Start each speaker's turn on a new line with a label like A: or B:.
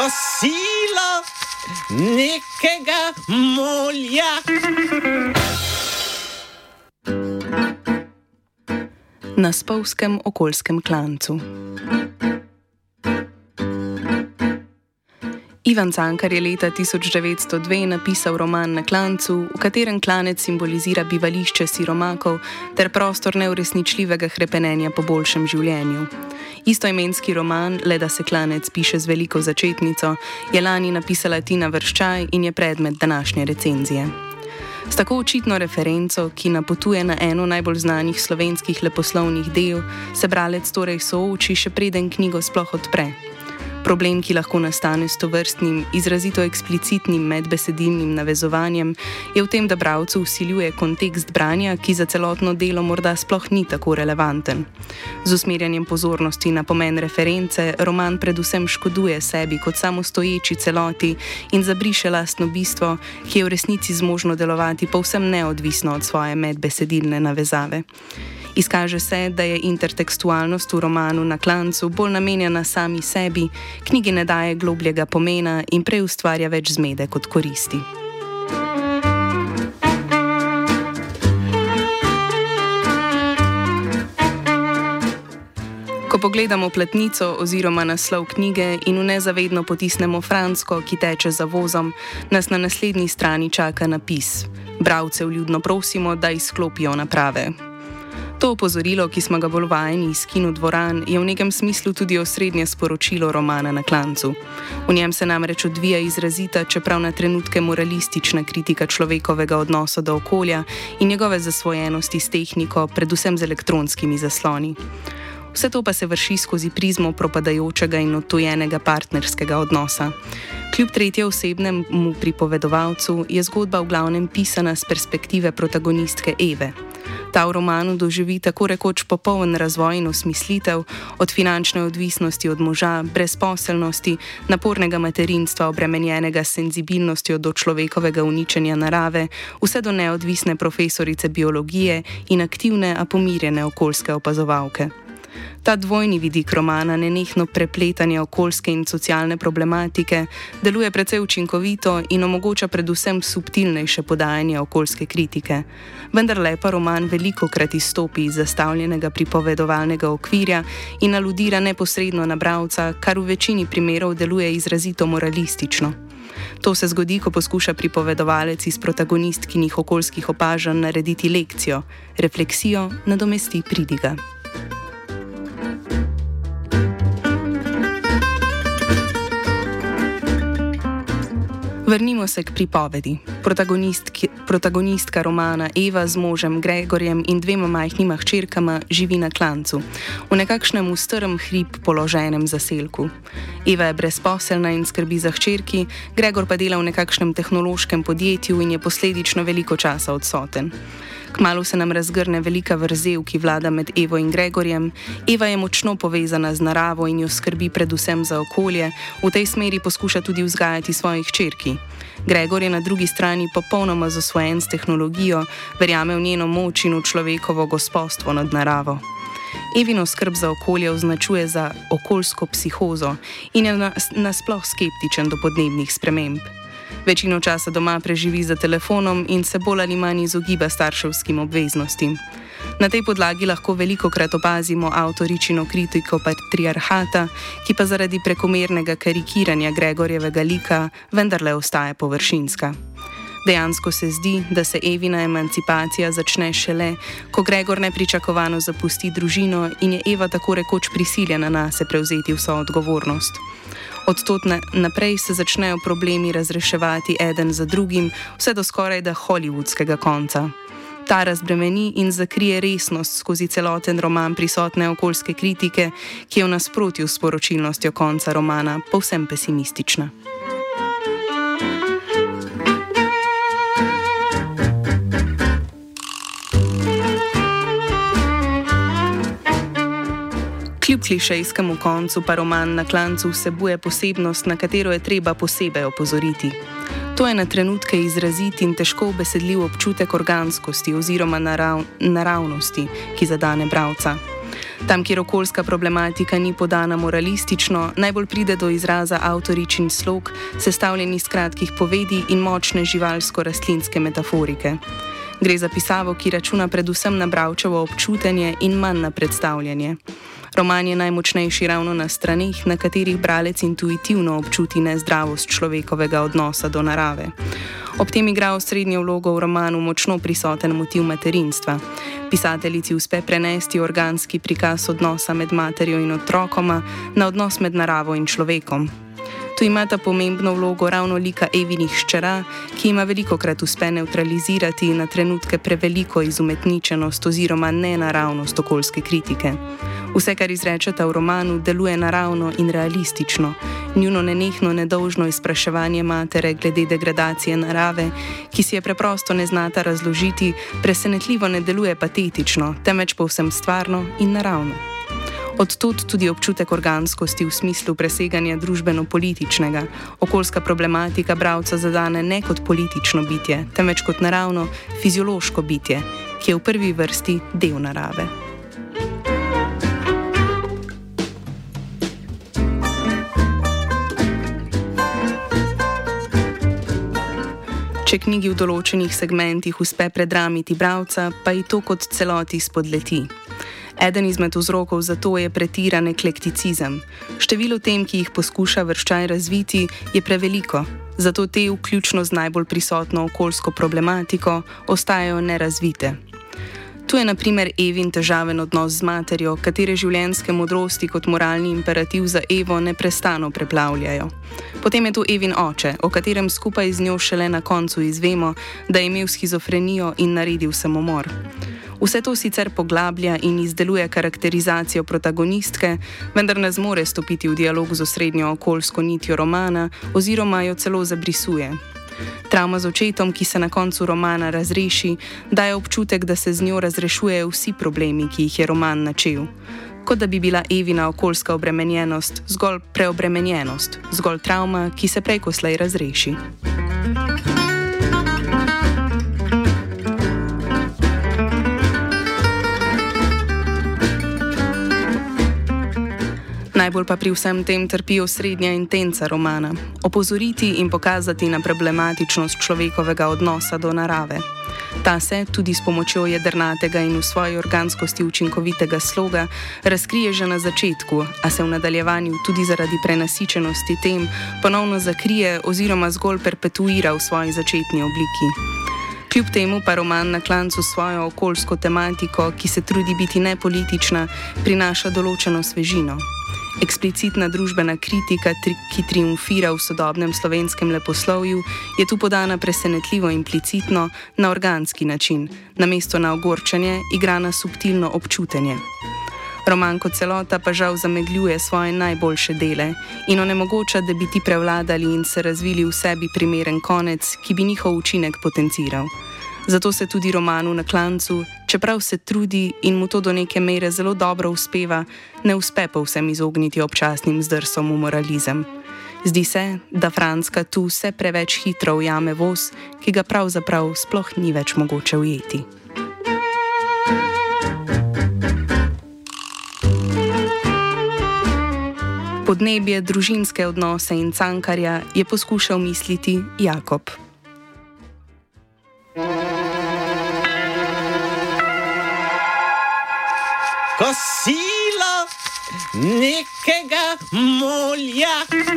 A: kosilo nekega molja.
B: Na spolskem okoljskem klancu. Ivan Cankar je leta 1902 napisal roman Na klancu, v katerem klanec simbolizira bivališče siromakov ter prostor neuresničljivega hrepenenja po boljšem življenju. Istoimenski roman, le da se klanec piše z veliko začetnico, je lani napisala Tina Vrščaj in je predmet današnje recenzije. S tako očitno referenco, ki napotuje na eno najbolj znanih slovenskih leposlovnih del, se bralec torej sooči, še preden knjigo sploh odpre. Problem, ki lahko nastane s tovrstnim, izrazito eksplicitnim medbesedilnim navezovanjem, je v tem, da bralcu vsiljuje kontekst branja, ki za celotno delo morda sploh ni tako relevanten. Z usmerjanjem pozornosti na pomen reference, roman predvsem škoduje sebi kot samostoječi celoti in zabriše lastno bistvo, ki je v resnici zmožno delovati povsem neodvisno od svoje medbesedilne navezave. Izkaže se, da je intertekstualnost v romanu Na klancu bolj namenjena sami sebi, knjigi ne daje globljega pomena in prej ustvarja več zmede kot koristi. Ko pogledamo platnico oziroma naslov knjige in v nezavedno potisnemo fransko, ki teče za vozom, nas na naslednji strani čaka napis: Bralce vljudno prosimo, da izklopijo naprave. To opozorilo, ki smo ga bolj vajeni iz kinodvoran, je v nekem smislu tudi osrednje sporočilo romana Na klancu. V njem se namreč odvija izrazita, čeprav na trenutke moralistična kritika človekovega odnosa do okolja in njegove zasvojenosti s tehniko, predvsem z elektronskimi zasloni. Vse to pa se vrši skozi prizmo propadajočega in odtujenega partnerskega odnosa. Kljub tretjeosebnemu pripovedovalcu je zgodba v glavnem pisana z perspektive protagonistke Eve. Ta v romanu doživi tako rekoč popoln razvoj in osmislitev, od finančne odvisnosti od moža, brezposelnosti, napornega materinstva obremenjenega s senzibilnostjo do človekovega uničenja narave, vse do neodvisne profesorice biologije in aktivne, a pomirjene okoljske opazovalke. Ta dvojni vidik romana, nenehno prepletanje okoljske in socialne problematike, deluje precej učinkovito in omogoča predvsem subtilnejše podajanje okoljske kritike. Vendar le pa roman velikokrat izstopi iz zastavljenega pripovedovalnega okvirja in aludira neposredno na bralca, kar v večini primerov deluje izrazito moralistično. To se zgodi, ko poskuša pripovedovalec iz protagonistkinih okoljskih opažanj narediti lekcijo, refleksijo nadomesti pridiga. Vrnimo se k pripovedi. Protagonistka romana Eva z možem Gregorjem in dvema majhnima hčerkama živi na klancu, v nekakšnem v strm hrib položenem zaselku. Eva je brezposelna in skrbi za hčerki, Gregor pa dela v nekakšnem tehnološkem podjetju in je posledično veliko časa odsoten. Kmalu se nam razgrne velika vrzel, ki vlada med Evo in Gregorjem. Eva je močno povezana z naravo in jo skrbi predvsem za okolje, v tej smeri poskuša tudi vzgajati svojih hčerki. Gregor je na drugi strani popolnoma zasvojen s tehnologijo, verjame v njeno moč in v človekovo gospodstvo nad naravo. Evino skrb za okolje označuje za okoljsko psihozo in je nasploh skeptičen do podnebnih sprememb. Večino časa doma preživi za telefonom in se bolj ali manj izogiba starševskim obveznostim. Na tej podlagi lahko velikokrat opazimo avtoričino kritiko patriarhata, ki pa zaradi prekomernega karikiranja Gregorjevega lika vendarle ostaja površinska. Dejansko se zdi, da se Evina emancipacija začne šele, ko Gregor nepričakovano zapusti družino in je Eva tako rekoč prisiljena nase prevzeti vso odgovornost. Od tod naprej se začnejo problemi razreševati eden za drugim, vse do skorajda hollywoodskega konca. Ta razbremeni in zakrije resnost skozi celoten roman prisotne okoljske kritike, ki je v nasprotju s sporočilnostjo konca romana povsem pesimistična. Kljub klišejskemu koncu pa roman Na klancu vsebuje posebnost, na katero je treba posebej opozoriti. To je na trenutke izrazit in težko besedljiv občutek organskosti oziroma naravnosti, ki zadane bralca. Tam, kjer okoljska problematika ni podana moralistično, najbolj pride do izraza avtoričin slog, sestavljen iz kratkih povedi in močne živalsko-rastlinske metaforike. Gre za pisavo, ki računa predvsem na bralčevo občutenje in manj na predstavljanje. Roman je najmočnejši ravno na straneh, na katerih bralec intuitivno občuti nezdravost človekovega odnosa do narave. Ob tem igra osrednjo vlogo v romanu močno prisoten motiv materinstva. Pisateljici uspe prenesti organski prikaz odnosa med materjo in otrokoma na odnos med naravo in človekom. Tu imata pomembno vlogo ravno lika Evinih hčera, ki ima velikokrat uspe nevtralizirati na trenutke preveliko izumetničenost oziroma nenaravnost okoljske kritike. Vse, kar izrečeta v romanu, deluje naravno in realistično. Njuno nenehno nedolžno izpraševanje matere glede degradacije narave, ki si je preprosto ne znata razložiti, presenetljivo ne deluje patetično, temveč povsem stvarno in naravno. Od tod tudi občutek organskosti v smislu preseganja družbeno-političnega. Okoljska problematika bralca zadane ne kot politično bitje, temveč kot naravno, fiziološko bitje, ki je v prvi vrsti del narave. Če knjigi v določenih segmentih uspe predramiti bralca, pa ji to kot celoti spodleti. Eden izmed vzrokov za to je pretiran eklekticizem. Število tem, ki jih poskuša Vrščaj razviti, je preveliko, zato te, vključno z najbolj prisotno okoljsko problematiko, ostajajo nerazvite. Tu je na primer Evin težaven odnos z materjo, katere življenjske modrosti kot moralni imperativ za Evo neprestano preplavljajo. Potem je tu Evin oče, o katerem skupaj z njo šele na koncu izvemo, da je imel shizofrenijo in naredil samomor. Vse to sicer poglablja in izdeluje karakterizacijo protagonistke, vendar ne zmore stopiti v dialog z osrednjo okoljsko nitjo romana oziroma jo celo zabrisuje. Travma z očetom, ki se na koncu romana razreši, daje občutek, da se z njo razrešujejo vsi problemi, ki jih je roman načel. Kot da bi bila Evina okoljska obremenjenost zgolj preobremenjenost, zgolj travma, ki se prej ko slej razreši. Najbolj pa pri vsem tem trpi osrednja intenca romana – opozoriti in pokazati na problematičnost človekovega odnosa do narave. Ta se, tudi s pomočjo jedrnatega in v svoji organskosti učinkovitega sloga, razkrije že na začetku, a se v nadaljevanju tudi zaradi prenasičenosti tem ponovno zakrije oziroma zgolj perpetuira v svoji začetni obliki. Kljub temu pa roman na klancu svojo okoljsko tematiko, ki se trudi biti nepolitična, prinaša določeno svežino. Eksplicitna družbena kritika, ki triumfira v sodobnem slovenskem leposlovju, je tu podana presenetljivo implicitno na organski način, namesto na ogorčenje igra na subtilno občutenje. Roman kot celota pa žal zamegljuje svoje najboljše dele in onemogoča, da bi ti prevladali in se razvili v sebi primeren konec, ki bi njihov učinek potenciral. Zato se tudi romanu na klancu, čeprav se trudi in mu to do neke mere zelo dobro uspeva, ne uspe povsem izogniti občasnim zdrsom v moralizem. Zdi se, da Franska tu vse preveč hitro ujame voz, ki ga pravzaprav sploh ni več mogoče ujeti. Podnebje, družinske odnose in Cankarja je poskušal misliti Jakob.
A: Kosilo nekega mulja.